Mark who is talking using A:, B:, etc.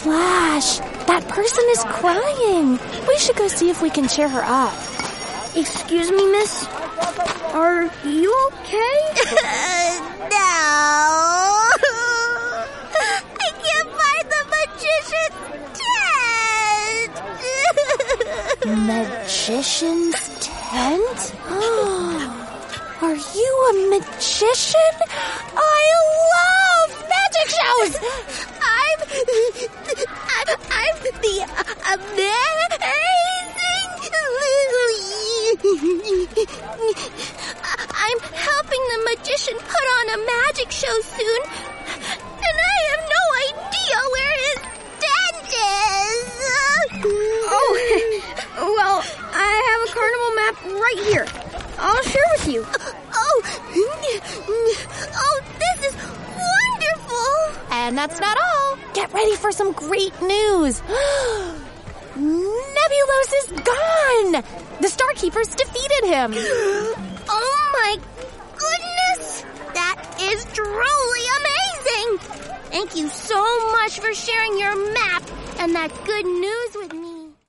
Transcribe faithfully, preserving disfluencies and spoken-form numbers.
A: Flash, that person is crying. We should go see if we can cheer her up.
B: Excuse me, miss? Are you okay?
C: No. I can't find the magician's tent.
A: Magician's tent? Are you a magician? I love magic shows!
C: I'm... I'm, I'm the amazing Lily. I'm helping the magician put on a magic show soon, and I have no idea where his tent is.
B: Oh, well, I have a carnival map right here. I'll share with you.
C: Oh, oh, this is wonderful.
A: And that's not all. Get ready for some great news. Nebulos is gone! The Starkeepers defeated him.
C: Oh my goodness! That is truly amazing! Thank you so much for sharing your map and that good news with